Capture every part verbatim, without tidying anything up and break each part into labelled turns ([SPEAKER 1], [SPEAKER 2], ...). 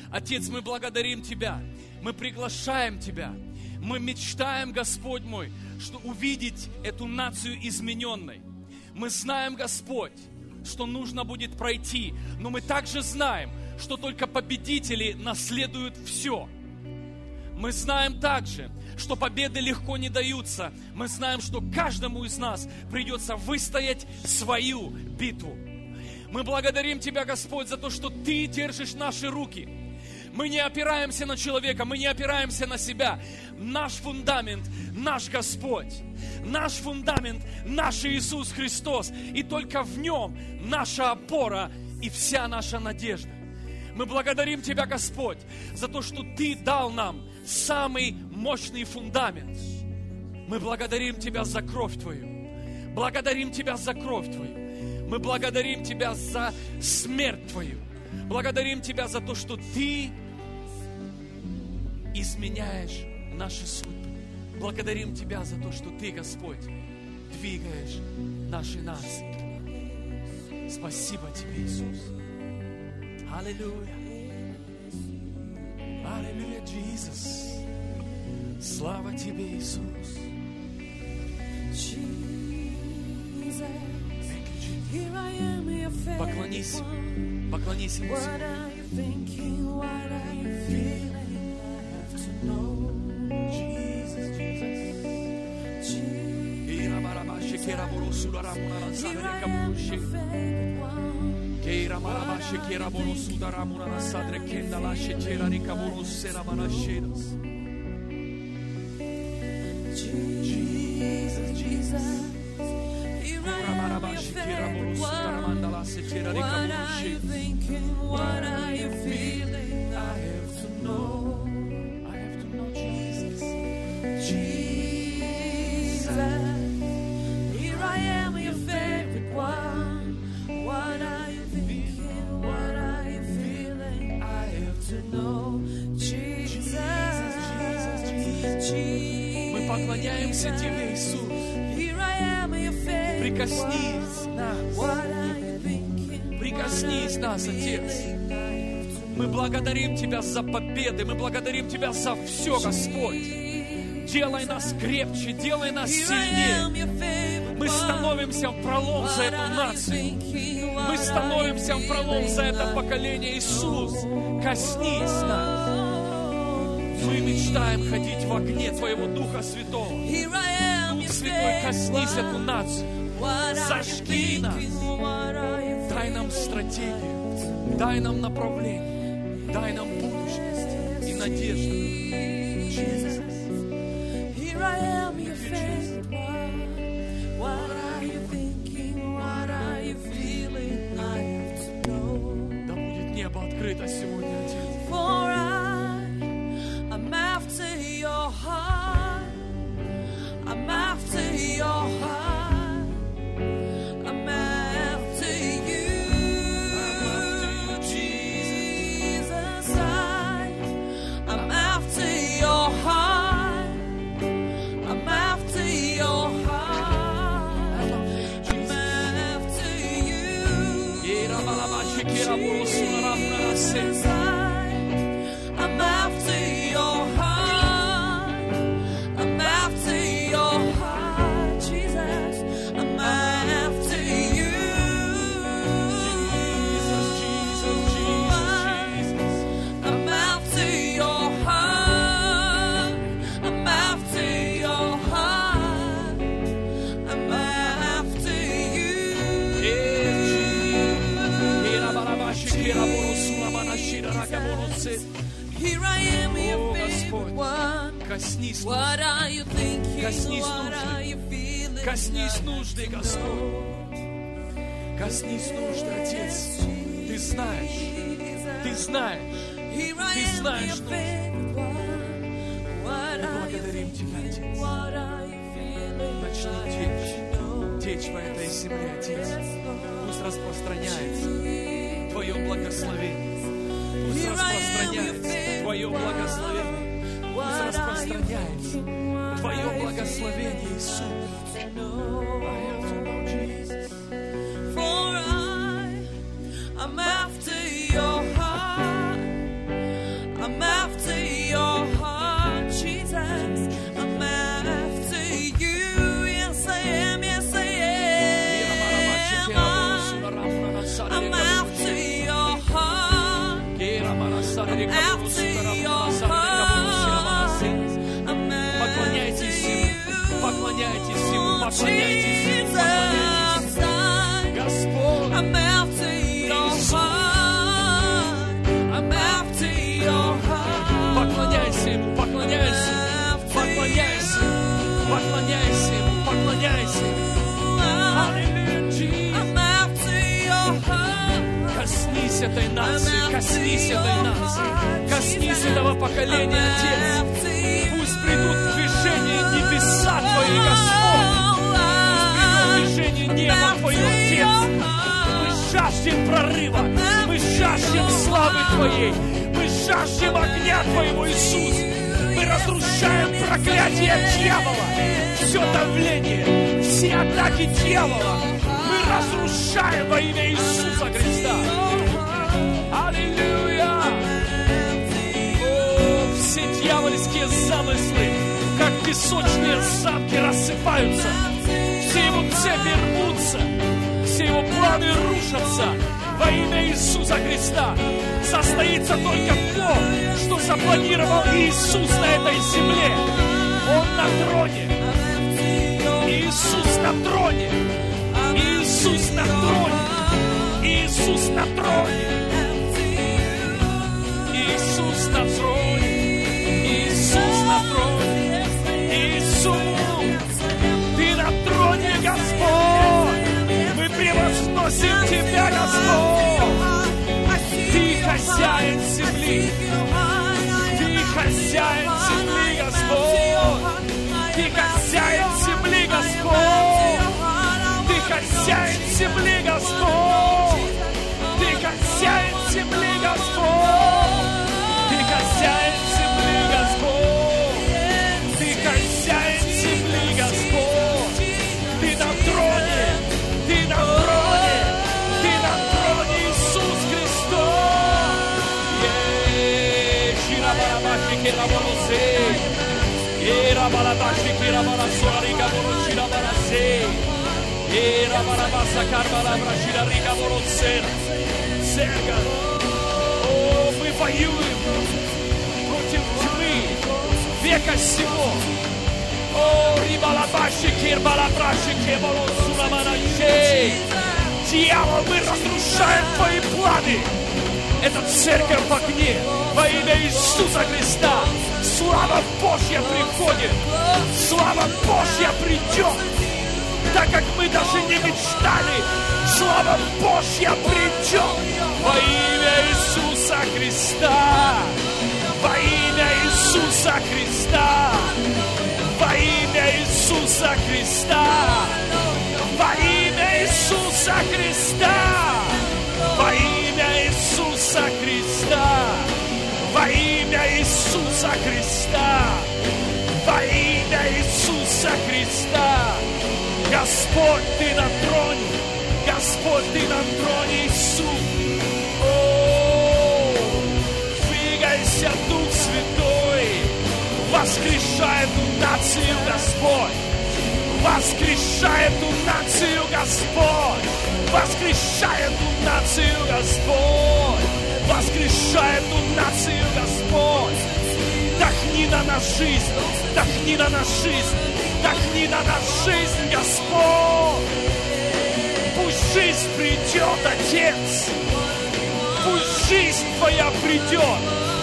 [SPEAKER 1] Отец, мы благодарим Тебя, мы приглашаем Тебя, мы мечтаем, Господь мой, что увидеть эту нацию измененной. Мы знаем, Господь, что нужно будет пройти, но мы также знаем, что только победители наследуют все. Мы знаем также, что победы легко не даются. Мы знаем, что каждому из нас придется выстоять свою битву. Мы благодарим Тебя, Господь, за то, что Ты держишь наши руки. Мы не опираемся на человека, мы не опираемся на себя. Наш фундамент, наш Господь. Наш фундамент, наш Иисус Христос. И только в Нем наша опора и вся наша надежда. Мы благодарим Тебя, Господь, за то, что Ты дал нам самый мощный фундамент. Мы благодарим Тебя за кровь Твою. Благодарим Тебя за кровь Твою. Мы благодарим Тебя за смерть Твою. Благодарим Тебя за то, что Ты изменяешь наши судьбы. Благодарим Тебя за то, что Ты, Господь, двигаешь наши нации. Спасибо Тебе, Иисус. Аллилуйя. Аллилуйя, Иисус. Слава Тебе, Иисус. Поклонись. Поклонись Ему Keira marabashe kera borosu daramura na sadre kenda la shechera rikaburu sera manasheras. Jesus, Jesus. Ora marabashe kera borosu daramanda la shechera rikaburu sheras. What are you feeling? I have to know. I have to know Jesus. Jesus. Here I am, your favorite one. What are you Мы поклоняемся Тебе, Иисус. Прикоснись нас. Прикоснись нас, Отец. Мы благодарим Тебя за победы. Мы благодарим Тебя за все, Господь. Делай нас крепче, делай нас сильнее. Мы становимся в пролом за эту нацию. Мы становимся в пролом за это поколение. Иисус, коснись нас. Мы мечтаем ходить в огне Твоего Духа Святого. Дух Святой, коснись эту нацию. Зажги нас. Дай нам стратегию. Дай нам направление. Дай нам будущность и надежду. Jesus. Here I am, your favorite one. What are you thinking? What are you feeling? I have to know. Да будет небо открыто сегодня, Отец. For I, I'm after your heart. I'm after your heart. I'm after you. I'm after you, Jesus. I, I'm after your heart. I'm after your heart. I'm after you. Jesus. I, I'm after your heart. I'm after your heart, Jesus. I'm after you. Jesus, Jesus, Jesus. I'm after your heart. I'm after your heart. I'm after you. Here I am, your favorite one. Коснись
[SPEAKER 2] What are you thinking?
[SPEAKER 1] Коснись
[SPEAKER 2] What are you feeling?
[SPEAKER 1] Коснись нужды, Господь. Коснись нужды, Отец. Ты знаешь. Ты знаешь. Ты знаешь нужды. Мы благодарим Тебя, Отец. Начни течь. Течь по этой земле, Отец. Пусть распространяется Твое благословение. Пусть распространяется Твое благословение. Пусть распространяется Твое благословение, Иисус. I have to know Jesus.
[SPEAKER 2] For I, I'm after your heart.
[SPEAKER 1] Поклоняйтесь Ему, поклоняйтесь Ему, поклоняйтесь Ему, поклоняйтесь Ему. Господь, поклоняйся Ему, поклоняйся, поклоняйся, поклоняйся Ему, поклоняйся Ему. Коснись этой нации, коснись этой нации, коснись этого поколения, Отец. Пусть придут в движение небеса Твои, Господь. Пусть придет в движение небо Твое, Отец. Мы жаждем прорыва, мы жаждем славы Твоей, мы жаждем огня Твоего, Иисус. Мы разрушаем проклятие дьявола, все давление, все атаки дьявола. Мы разрушаем во имя Иисуса Христа. Аллилуйя! О, все дьявольские замыслы, как песочные замки, рассыпаются. Все его цепи рвутся, все его планы рушатся. Во имя Иисуса Христа состоится только то, что запланировал Иисус на этой земле. Он на троне. Иисус на троне. Иисус на троне. Иисус на троне. Иисус на троне. Иисус на троне. Иисус, Ты на троне, Господь. Мы превозносим Тебя, Господь. Ты хозяин земли. Ты хозяин земли, Господь. Ты хозяин земли, Господь. Ты хозяин земли, Господь. Ты хозяин земли, Господь. Ты хозяин земли, Господь. Ты хозяин земли, Господь. Ты на троне. Ты на троне. Ты на троне, Иисус Христос. Ширабарабаши кераборосей. Ерабарабаши кераборосори габорочи рабарасей. Ерабарабаса карбарабраши ригаборосер. Церковь. О, мы воюем против тьмы века сего. О, рибалабаши кирбалабраши кеборосураманашей. Дьявол, мы разрушаем Твои планы. Это церковь в огне. Во имя Иисуса Христа. Слава Божья приходит. Слава Божья придет. Так как мы даже не мечтали, слава Божья придет. Во имя Иисуса Христа. Во имя Иисуса Христа. Во имя Иисуса Христа. Во имя Иисуса Христа. Во имя Иисуса Христа. Во имя Иисуса Христа. Во имя Иисуса Христа. Господь, Ты на троне. Господь, Ты на троне, Иисус. О, двигайся, Дух Святой. Воскрешай эту нацию, Господь. Воскрешай эту нацию, Господь. Воскрешай эту нацию, Господь. Воскрешай эту нацию, Господь. Дохни на нас жизнь. Дохни на нас жизнь. Дохни на нас жизнь, Господь. Пусть жизнь придет, Отец. Пусть жизнь Твоя придет.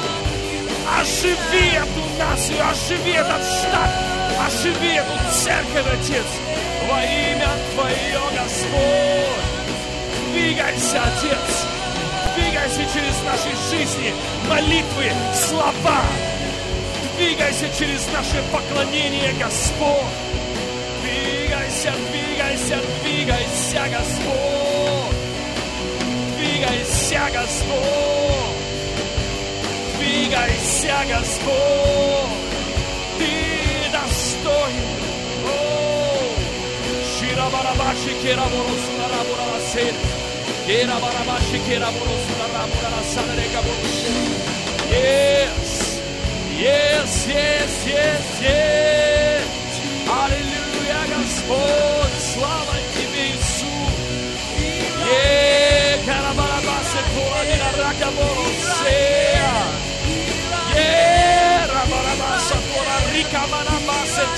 [SPEAKER 1] Оживи эту нацию, оживи этот штат, оживи эту церковь, Отец. Во имя Твое, Господь. Двигайся, Отец. Двигайся через наши жизни, молитвы, слова. Двигайся через наше поклонение, Господь. Двигайся, двигайся, двигайся, Господь. Двигайся, Господь. Двигайся, Господь. Ты достоин. О, Ширабарабаши кераборосу нарабураласер. Керабарабаши кераборосу нарабураласер. Yes. Yes, yes, yes, yes. Аллилуйя, Господь. Слава Тебе, Иисус. Е, карабарабасе, коадина, ракаборосея.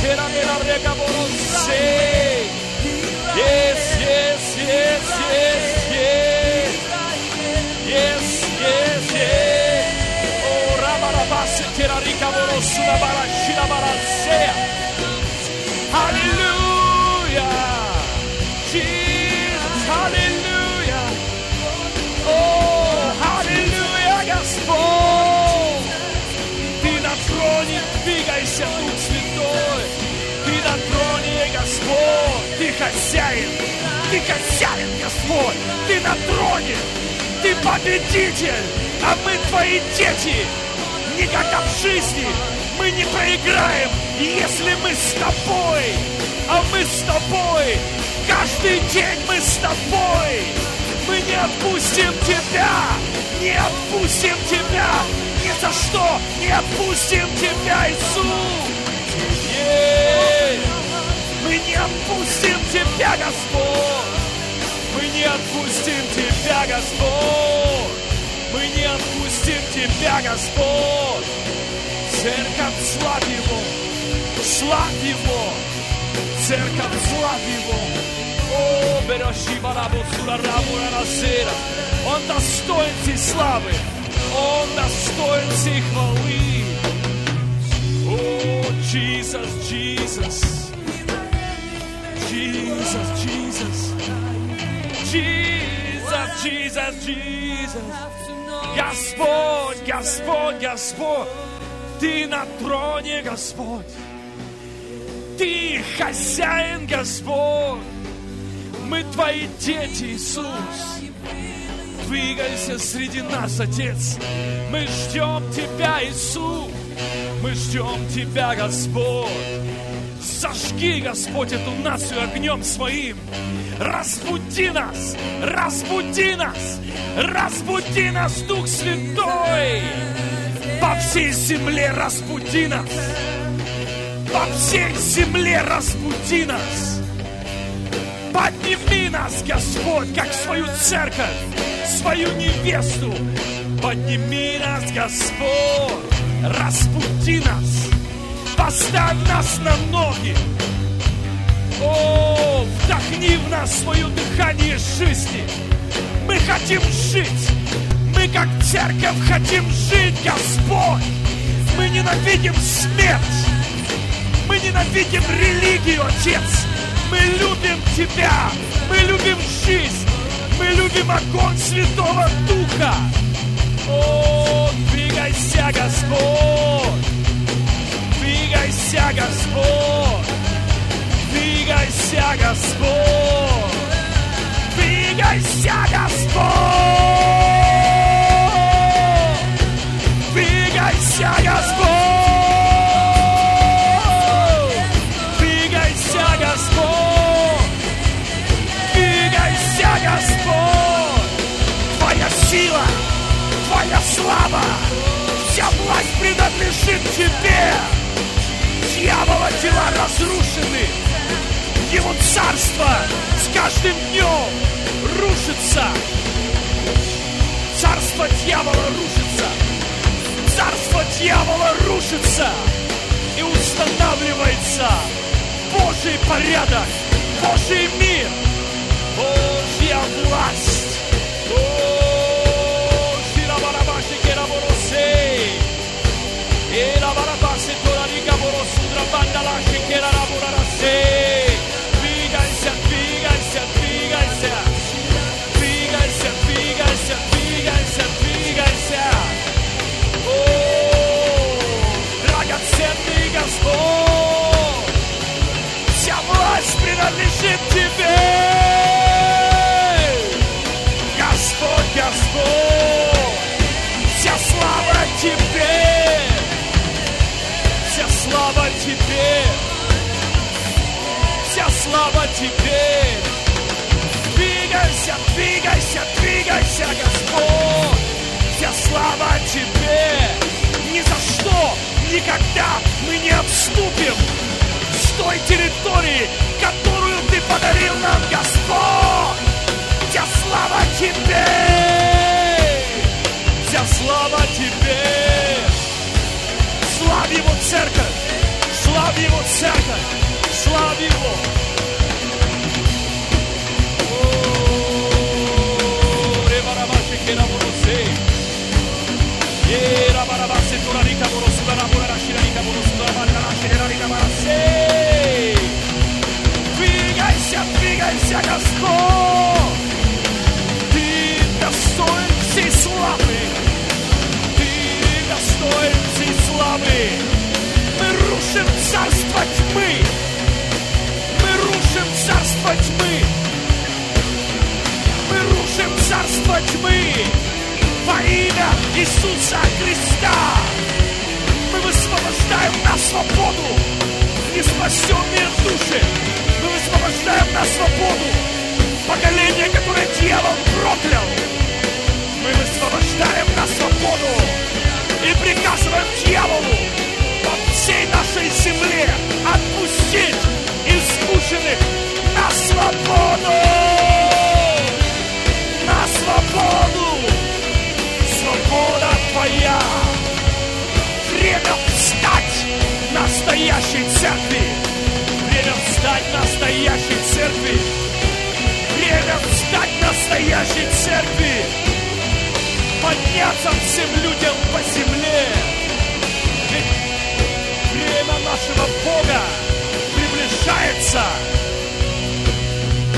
[SPEAKER 1] Yes, yes, yes, yes, yes. Yes, yes, yes. Oh, Rabarabase, Terarica, Borosuna, Barashina, Barasea. Hallelujah. Jesus, hallelujah. Oh, hallelujah, Господь. Ты на троне, двигайся, Дух Святой. Ты на троне, Господь. Ты хозяин. Ты хозяин, Господь. Ты на троне. Ты победитель. А мы твои дети. Никогда в жизни мы не проиграем, если мы с тобой. А мы с тобой. Каждый день мы с тобой. Мы не отпустим тебя. Не отпустим тебя. Ни за что не отпустим тебя, Иисус. Yeah. Мы не отпустим тебя, Господь. Мы не отпустим тебя, Господь. Мы не отпустим тебя, Господь. Церковь, славь Его. Славь Его. Церковь, славь Его. О, берешь барабу сурарабу расера. Он достоин всей славы. Он достоин всей хвалы. О, Jesus, Jesus. Jesus, Jesus. Jesus, Jesus, Jesus. Господь, Господь, Господь. Ты на троне, Господь. Ты хозяин, Господь. Мы твои дети, Иисус. Двигайся среди нас, Отец. Мы ждем Тебя, Иисус. Мы ждем Тебя, Господь. Зажги, Господь, эту нацию огнем Своим. Разбуди нас, разбуди нас, разбуди нас, Дух Святой. По всей земле разбуди нас. По всей земле разбуди нас. Подними нас, Господь, как свою церковь, свою невесту. Подними нас, Господь, разбуди нас. Поставь нас на ноги. О, вдохни в нас свое дыхание жизни. Мы хотим жить. Мы, как церковь, хотим жить, Господь. Мы ненавидим смерть. Мы ненавидим религию, Отец. Мы любим Тебя. Мы любим жизнь. Мы любим огонь Святого Духа. О, двигайся, Господь. Двигайся, Господь. Двигайся, Господь. Двигайся, Господь. Двигайся, Господь. Двигайся, Господь. Двигайся, Господь. Твоя сила, Твоя слава, вся власть принадлежит Тебе. Дьявола дела разрушены. Его царство с каждым днем рушится. Царство дьявола рушится. Царство дьявола рушится. И устанавливается Божий порядок, Божий мир, Божья власть. О, Ширабарабаши Кераборосей. Эрабарабаси Торарика Боросудра Бандалаши Керарабурарасей. Двигайся, двигайся, двигайся. Двигайся, двигайся, двигайся, двигайся. О, драгоценный Господь, вся власть принадлежит Тебе. Господь, Господь, вся слава Тебе. Вся слава Тебе. Вся слава Тебе. Двигайся, двигайся, двигайся, Господь. Вся слава Тебе. Ни за что, никогда мы не отступим с той территории, которую Ты подарил нам, Господь. Вся слава Тебе. Вся слава Тебе. Славь Его церковь. Славь Его, церковь! Славь Его! Двигайся, двигайся, Господь! Ты достоин всей славы! Ты достоин всей славы! Мы рушим царство тьмы! Мы рушим царство тьмы! Мы рушим царство тьмы! Во имя Иисуса Христа! Мы высвобождаем на свободу неспасенные души! Мы высвобождаем на свободу поколение, которое дьявол проклял! Мы высвобождаем на свободу и приказываем дьяволу по всей нашей земле отпустить искушенных на свободу! На свободу! Свобода Твоя! Время встать настоящей церкви! Время встать настоящей церкви! Время встать настоящей церкви! Подняться всем людям по земле! Ведь время нашего Бога приближается! О,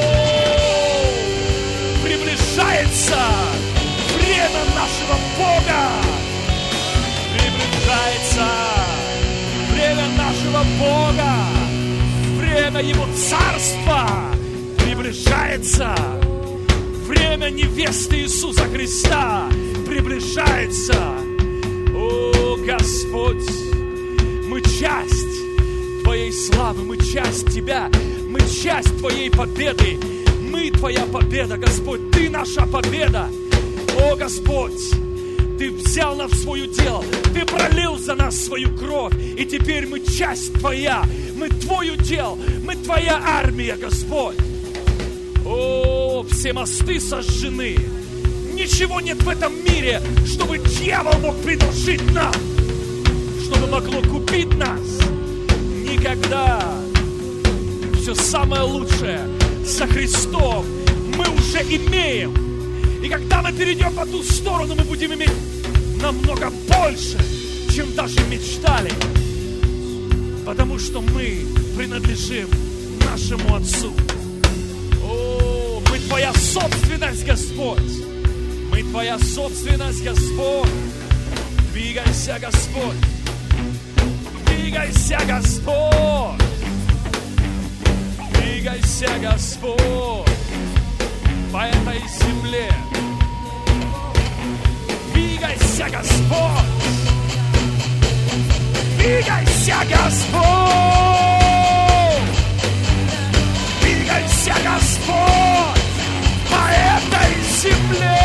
[SPEAKER 1] приближается! Время нашего Бога приближается. Время нашего Бога, время Его Царства приближается. Время невесты Иисуса Христа приближается. О, Господь, мы часть Твоей славы, мы часть Тебя, мы часть Твоей победы. Мы Твоя победа, Господь, Ты наша победа. О, Господь, Ты взял нас в свое дело, Ты пролил за нас свою кровь, и теперь мы часть Твоя, мы Твое дело, мы Твоя армия, Господь. О, все мосты сожжены, ничего нет в этом мире, чтобы дьявол мог предложить нам, чтобы могло купить нас. Никогда. Все самое лучшее со Христом мы уже имеем. И когда мы перейдем по ту сторону, мы будем иметь намного больше, чем даже мечтали. Потому что мы принадлежим нашему Отцу. О, мы Твоя собственность, Господь. Мы Твоя собственность, Господь. Двигайся, Господь. Двигайся, Господь. Двигайся, Господь. По этой земле. Двигайся, Господь! Двигайся, Господь! Двигайся, Господь! По этой земле!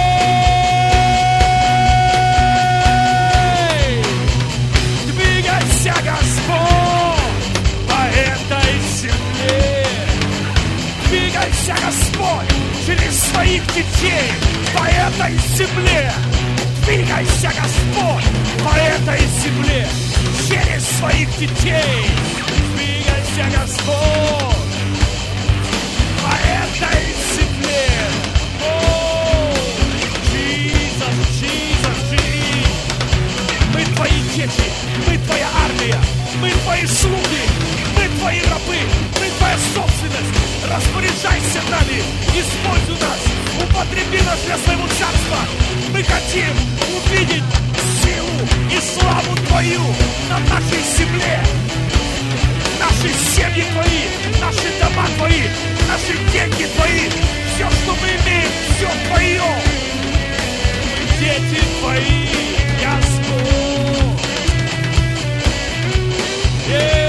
[SPEAKER 1] Двигайся, Господь! По этой земле! Двигайся, Господь! Через своих детей по этой земле. Двигайся, Господь, по этой земле. Через своих детей. Двигайся, Господь, по этой земле. О, Jesus, Jesus, Jesus. Мы Твои дети, мы Твоя армия, мы Твои слуги, мы Твои рабы, мы Твоя собственность. Распоряжайся нами, используй нас, употреби нас для своего царства. Мы хотим увидеть силу и славу Твою на нашей земле. Наши семьи Твои, наши дома Твои, наши деньги Твои. Все, что мы имеем, все Твое. Мы дети Твои, Господь. Ей!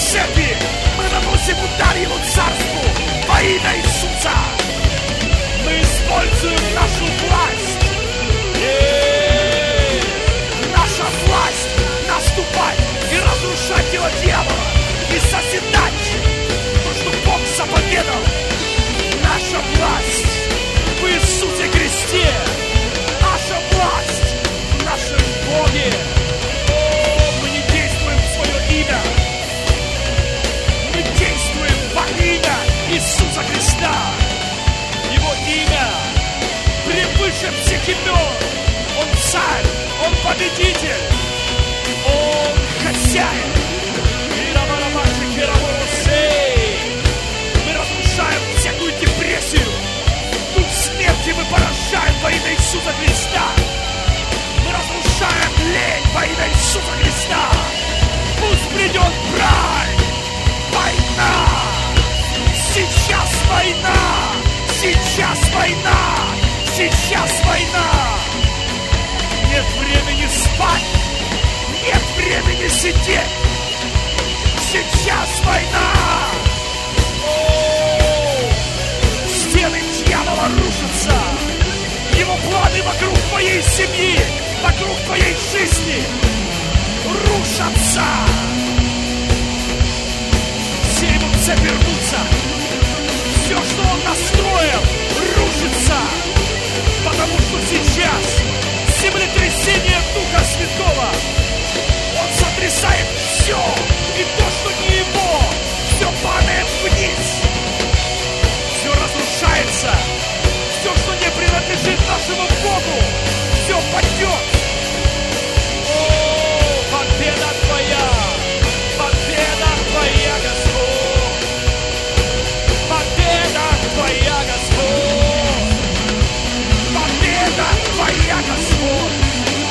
[SPEAKER 1] цепи. Мы наносим удар Его царству во имя Иисуса. Мы используем нашу власть. Е-е-е. Наша власть наступать и разрушать дело дьявола, и созидать то, что Бог заповедал. Наша власть в Иисусе Христе. Наша власть в нашем Боге. О, мы не действуем в свое имя. Мы действуем во имя Иисуса Христа. Его имя превыше всех имен. Он царь, Он победитель, Он хозяин. Мы разрушаем всякую депрессию. Дух смерти мы поражаем во имя Иисуса Христа. Мы разрушаем лень во имя Иисуса Христа. Пусть придет брань. Война. Сейчас война. Сейчас война. Сейчас война. Нет времени спать. Нет времени сидеть. Сейчас война. О, стены дьявола рушатся. Его планы вокруг твоей семьи, вокруг твоей жизни рушатся. Все его цепи рвутся. Все, что он настроил, рушится. Потому что сейчас землетрясение Духа Святого. Он сотрясает все. И то, что не его, все падает вниз. Все разрушается. Все, что не принадлежит нашему Богу, все падет. О, победа Твоя! Победа Твоя, Господь! Победа Твоя, Господь! Победа Твоя, Господь!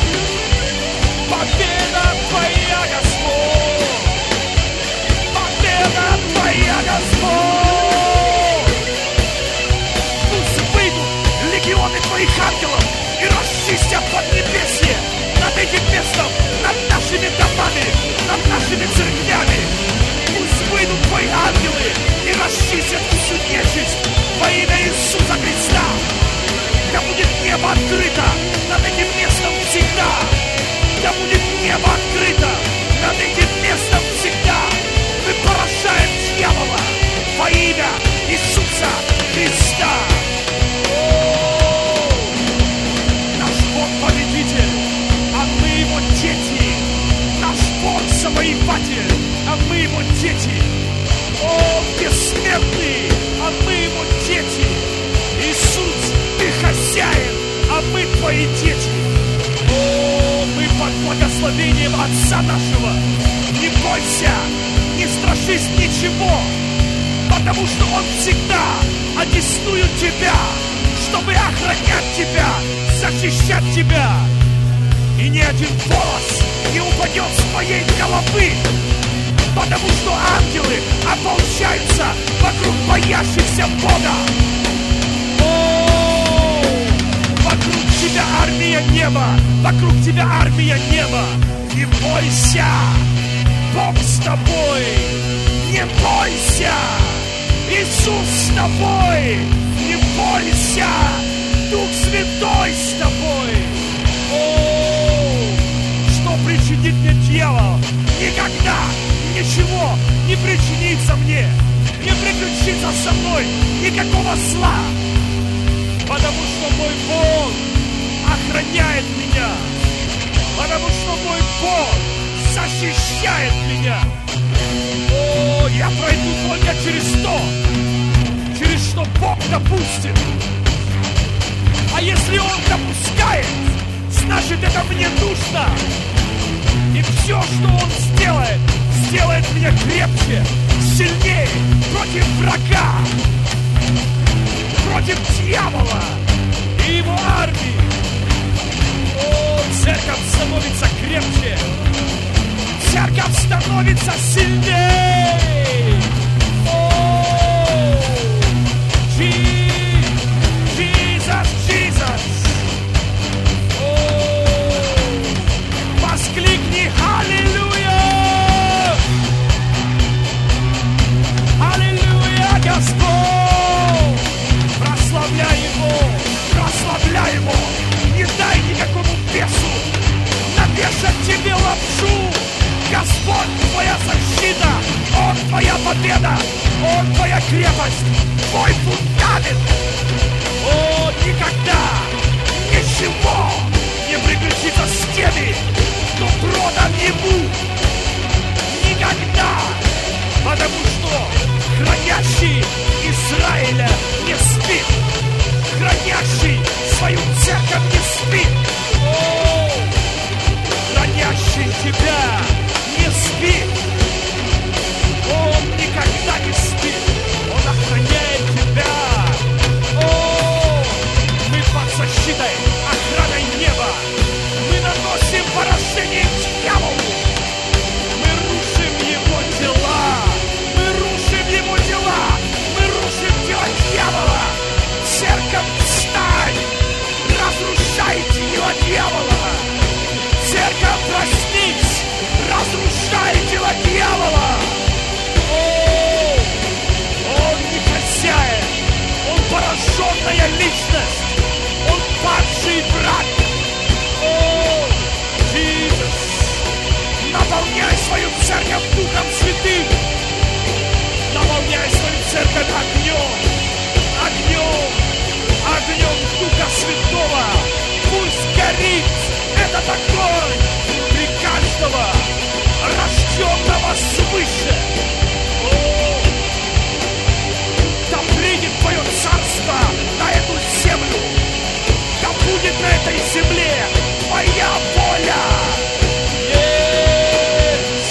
[SPEAKER 1] Победа Твоя, Господь! Победа Твоя, Господь! Пусть выйдут легионы Твоих ангелов и расчистят поднебесье над этим местом, над нашими домами, над нашими церквями. Пусть выйдут Твои ангелы и расчистят всю нечисть во имя Иисуса Христа. Да будет небо открыто над этим местом всегда. Да будет небо открыто над этим местом всегда. Мы поражаем дьявола во имя Иисуса Христа. О, наш Бог победитель, а мы Его дети. Наш Бог завоеватель, а мы Его дети. О, бессмертный, а мы Его дети. Иисус, Ты хозяин, а мы Твои дети. О, мы под благословением Отца нашего. Не бойся, не страшись ничего, потому что Он всегда одесную тебя, чтобы охранять тебя, защищать тебя. И ни один волос не упадет с твоей головы, потому что ангелы ополчаются вокруг боящихся Бога. О, вокруг тебя армия неба, вокруг тебя армия неба. Не бойся, Бог с тобой, не бойся, Иисус с тобой, не бойся, Дух Святой с тобой. О, что причинит мне дьявол? Никогда ничего не причинится мне, не приключится со мной никакого зла, потому что мой Бог охраняет меня, потому что мой Бог защищает меня. О, я пройду только через то, через что Бог допустит. А если Он допускает, значит, это мне нужно. И все, что Он сделает, сделает меня крепче, сильнее против врага, против дьявола и его армии. О, церковь становится крепче, церковь становится сильнее. О, Jesus, Jesus. О, воскликни аллилуйя! крепость, твой фундамент. О, никогда ничего не приключится с теми, кто продан ему. Никогда. Потому что хранящий Израиля не спит. Хранящий свою церковь не спит. О, хранящий тебя не спит. Он никогда не спит. Он охраняет тебя. О, мы под защитой, охраной неба. Мы наносим поражение дьяволу. Мы рушим его дела. Мы рушим его дела. Мы рушим дела дьявола. Церковь, встань! Разрушай дела дьявола. Церковь, проснись! Разрушай дела дьявола. О, он не хозяин. Он пораженная личность. Он падший враг. О, Иисус, наполняй свою церковь Духом Святым. Наполняй свою церковь огнем. Огнем. Огнем Духа Святого. Пусть горит этот огонь внутри каждого, рожденного свыше. О, да придет Твое царство на эту землю. Да будет на этой земле Твоя воля. Yes.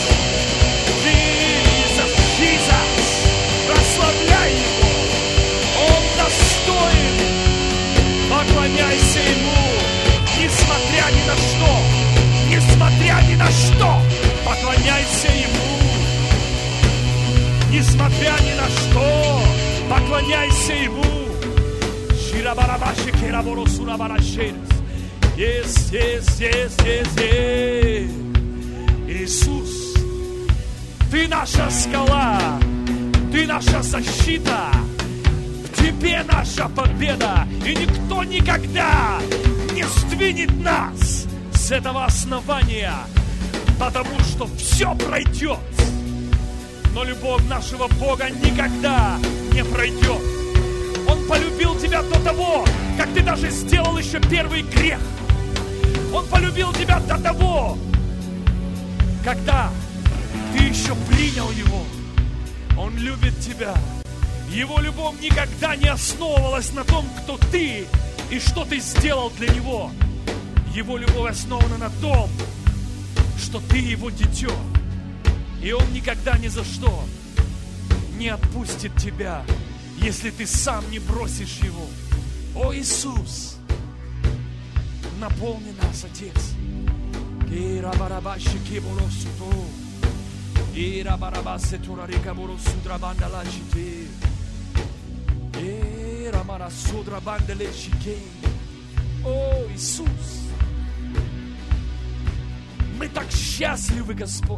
[SPEAKER 1] Jesus, Jesus. Прославляй Его. Он достоин. Поклоняйся Ему. Несмотря ни на что. Несмотря ни на что. Поклоняйся Ему. Несмотря ни на что. Поклоняйся Ему. Yes, yes, yes, yes, yes. Иисус, Ты наша скала, Ты наша защита, в Тебе наша победа, и никто никогда не сдвинет нас с этого основания, потому что все пройдет, но любовь нашего Бога никогда не пройдет. Он полюбил тебя до того, как ты даже сделал еще первый грех. Он полюбил тебя до того, когда ты еще принял Его. Он любит тебя. Его любовь никогда не основывалась на том, кто ты и что ты сделал для Него. Его любовь основана на том, что ты Его дитё. И Он никогда ни за что не отпустит тебя, если ты сам не бросишь Его. О, Иисус, наполни нас, Отец. О, Иисус, мы так счастливы, Господь,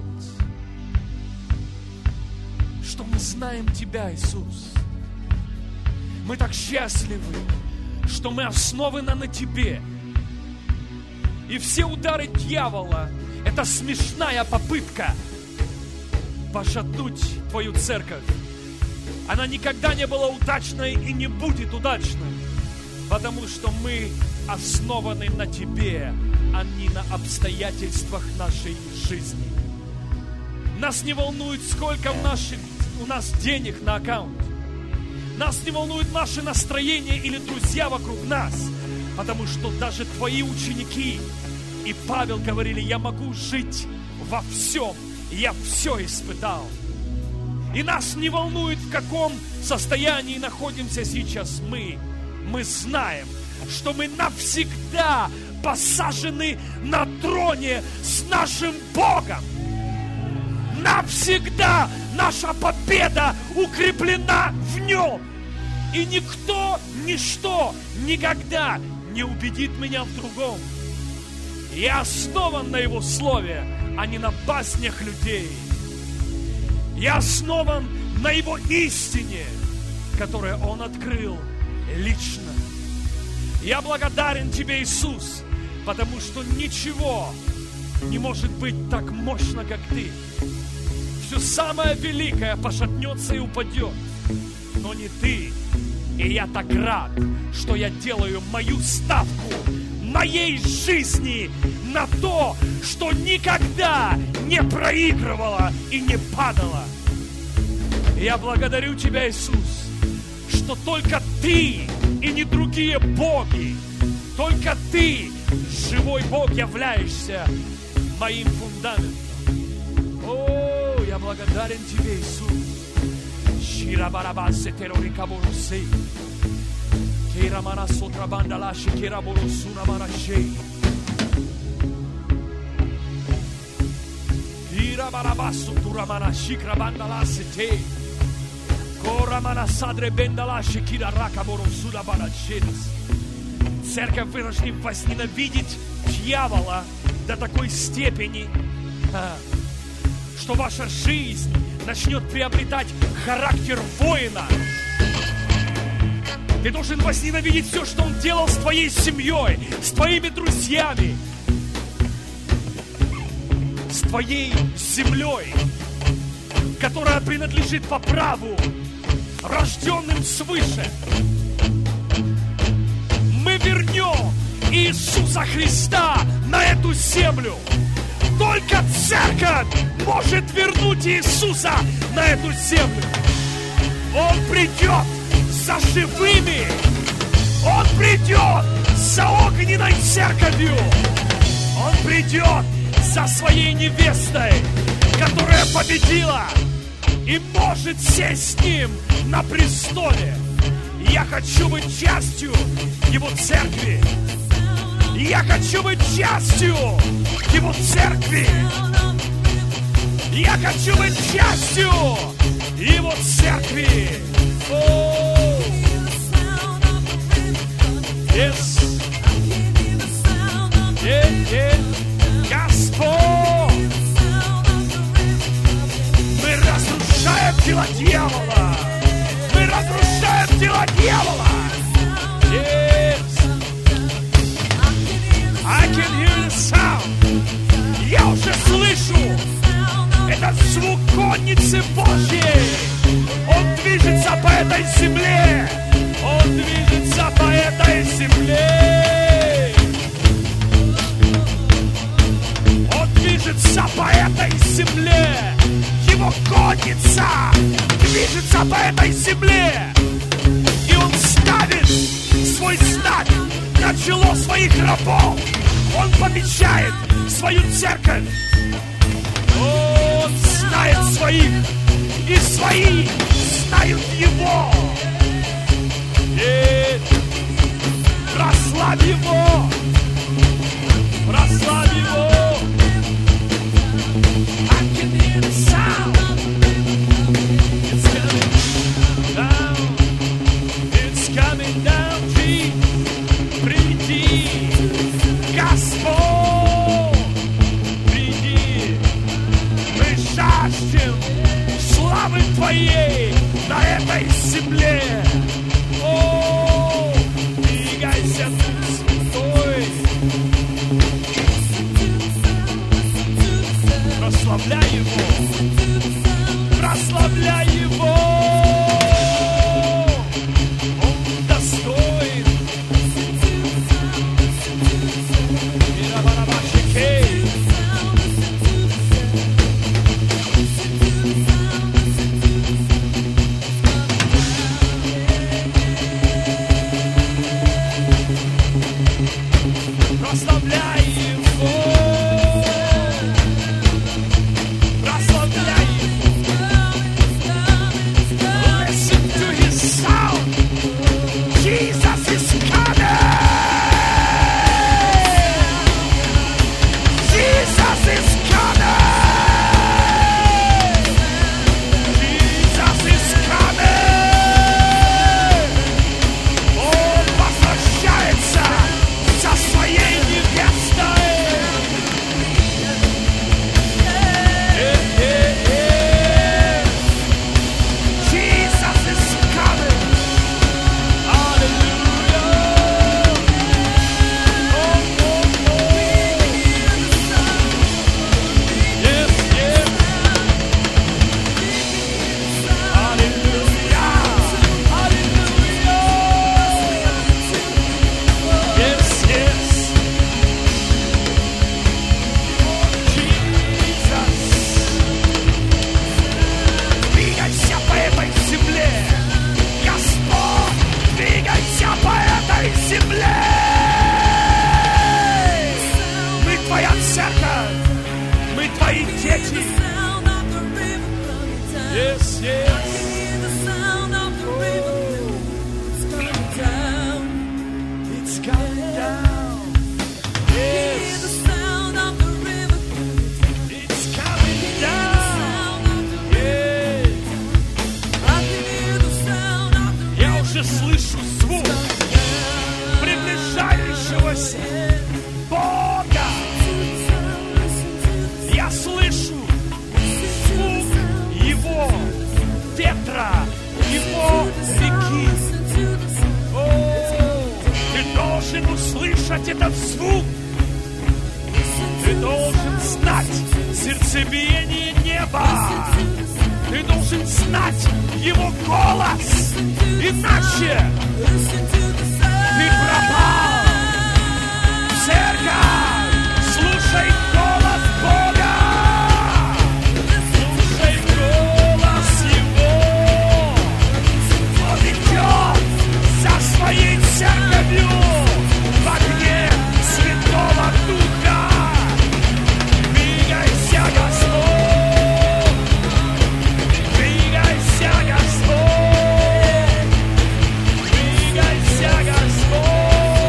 [SPEAKER 1] что мы знаем Тебя, Иисус. Мы так счастливы, что мы основаны на Тебе. И все удары дьявола – это смешная попытка пошатнуть Твою церковь. Она никогда не была удачной и не будет удачной, потому что мы основаны на Тебе, а не на обстоятельствах нашей жизни. Нас не волнует, сколько в наших, у нас денег на аккаунт. Нас не волнует наше настроение или друзья вокруг нас, потому что даже Твои ученики и Павел говорили: я могу жить во всем, я все испытал. И нас не волнует, в каком состоянии находимся сейчас мы. Мы знаем, что мы навсегда посажены на троне с нашим Богом. Навсегда наша победа укреплена в Нем. И никто, ничто никогда не убедит меня в другом. Я основан на Его Слове, а не на баснях людей. Я основан на Его истине, которую Он открыл лично. Я благодарен Тебе, Иисус, потому что ничего не может быть так мощно, как Ты. Все самое великое пошатнется и упадет. но не ты. И я так рад, что я делаю мою ставку моей жизни на то, что никогда не проигрывала и не падала. Я благодарю Тебя, Иисус, что только Ты и не другие боги, только Ты, живой Бог, являешься моим фундаментом. О, я благодарен Тебе, Иисус. Shirabarabasse terorikaborose. Kiramana sotrabandalashi kiraborosuna marashe. Kirabarabasso turamana shikrabandalasse te. Корамана садре бендалаши кирарака боросуда барачерис. Церковь вынуждена возненавидеть дьявола до такой степени, что ваша жизнь начнет приобретать характер воина. Ты должен возненавидеть все, что он делал с твоей семьей, с твоими друзьями, с твоей землей, которая принадлежит по праву рожденным свыше. Мы вернем Иисуса Христа на эту землю. Только церковь может вернуть Иисуса на эту землю. Он придет за живыми. Он придет за огненной церковью. Он придет за своей невестой, которая победила и может сесть с ним на престоле. Я хочу быть частью Его церкви. Я хочу быть частью Его церкви. Я хочу быть частью Его церкви. О, yes. Yeah, yeah. Господь, мы разрушаем дела дьявола. Мы разрушаем дела дьявола. Yes. I can hear the sound. Я уже слышу этот звук конницы Божьей. Он движется по этой земле. Он движется по этой земле. Он движется по этой земле. Его конница движется по этой земле. И он ставит свой знак на чело своих рабов. Он помечает свою церковь. Он знает своих, и свои знают Его. И прославь Его, прославь Его. I can hear the sound. It's coming down. It's coming down. Приди, Господь, приди. Мы жаждем славы Твоей на этой земле. О, двигайся, Дух Святой. Прославляй Его, прославляй Его. Он достоин. coming down.
[SPEAKER 2] Hear
[SPEAKER 1] Yes,
[SPEAKER 2] the sound of the river.
[SPEAKER 1] it's coming down. Yes.
[SPEAKER 2] I can hear the sound of the
[SPEAKER 1] Я уже слышу звук приближающегося Бога. Я слышу звук Его ветра, Его реки. О, ты должен услышать этот звук. Ты должен знать сердцебиение неба. Ты должен знать Его голос. Иначе ты пропал. Церковь, слушай голос Бога. Слушай голос Его. Он идет за своей церковью в огне Святого Духа. Двигайся, Господь. Двигайся, Господь. Двигайся, Господь.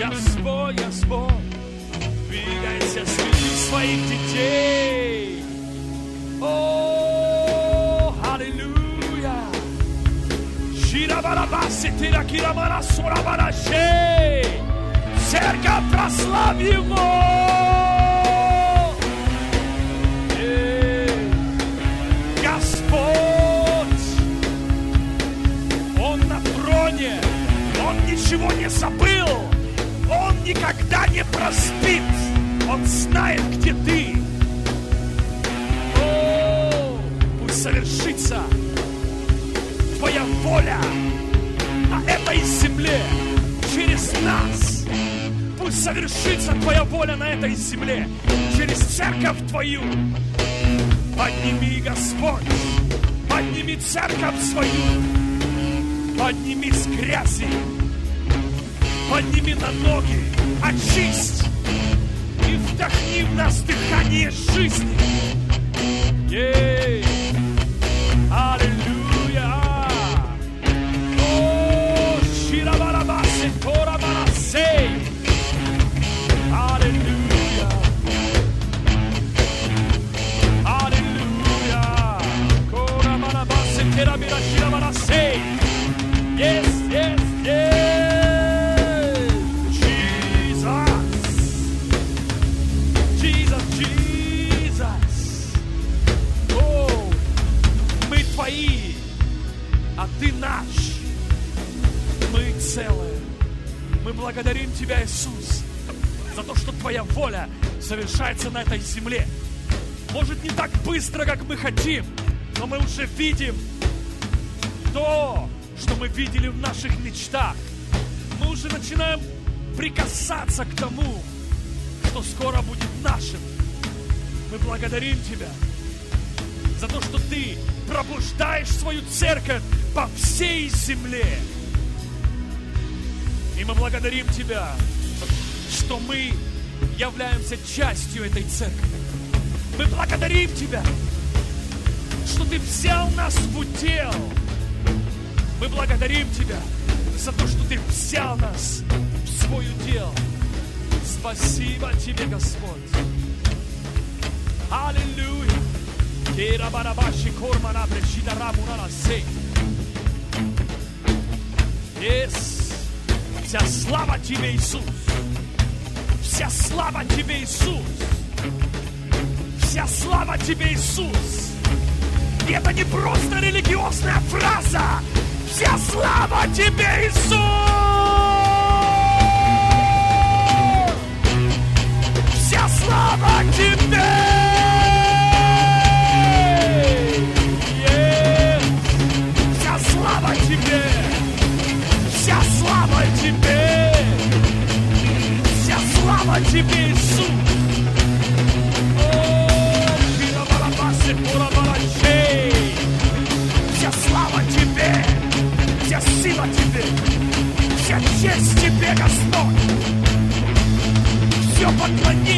[SPEAKER 1] Господь, Господь, двигайся среди своих детей. О, аллилуйя. Ширабарабаси, тиракирамара, сурабарашей. Церковь, прославь Его. Эй, Господь, Он на троне, Он ничего не забыл, Он никогда не проспит, Он знает, где ты. О, пусть совершится Твоя воля на этой земле через нас. Пусть совершится Твоя воля на этой земле через церковь Твою. Подними, Господь, подними церковь свою, подними с грязи, подними на ноги, очисть и вдохни в нас дыхание жизни. Ей! Аллилуйя! О, ширабарабасе, торабарасей! Аллилуйя! Аллилуйя! Корабарабасе, терабираширабарасей! Yes, yes, yes! Jesus! Jesus, Jesus! О, мы Твои, а Ты наш. Мы целые. Мы благодарим Тебя, Иисус, за то, что Твоя воля совершается на этой земле. Может, не так быстро, как мы хотим, но мы уже видим то, что мы видели в наших мечтах. Мы уже начинаем прикасаться к тому, что скоро будет нашим. Мы благодарим Тебя за то, что Ты пробуждаешь свою церковь по всей земле. И мы благодарим Тебя, что мы являемся частью этой церкви. Мы благодарим Тебя, что Ты взял нас в удел. Мы благодарим Тебя за то, что Ты взял нас в свой удел. Спасибо Тебе, Господь. Аллилуйя. Yes. Вся слава Тебе, Иисус. Вся слава Тебе, Иисус. Вся слава Тебе, Иисус. И это не просто религиозная фраза. Вся слава Тебе, Иисус! Вся слава Тебе! Yes. Вся слава Тебе! Вся слава Тебе! Вся слава Тебе, Иисус! О, пирабарабасе, пурабарашей! Вся слава Тебе! Вся сила Тебе, вся честь Тебе, Господь. Все поклонение